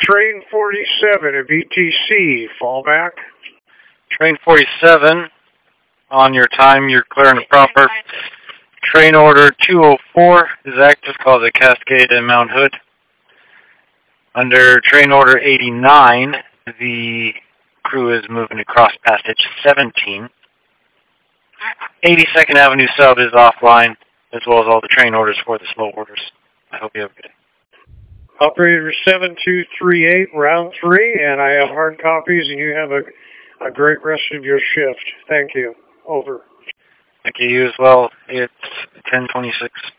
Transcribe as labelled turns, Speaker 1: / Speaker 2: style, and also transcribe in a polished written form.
Speaker 1: Train 47 of ETC, fallback.
Speaker 2: Train 47, on your time, you're clearing the proper. Train order 204 is active, call the Cascade and Mount Hood. Under train order 89, the crew is moving across passage 17. 82nd Avenue sub is offline, as well as all the train orders for the slow orders. I hope you have a good day.
Speaker 1: Operator 7238, round 3, and I have hard copies, and you have a great rest of your shift. Thank you. Over.
Speaker 2: Thank you as well. It's 10:26.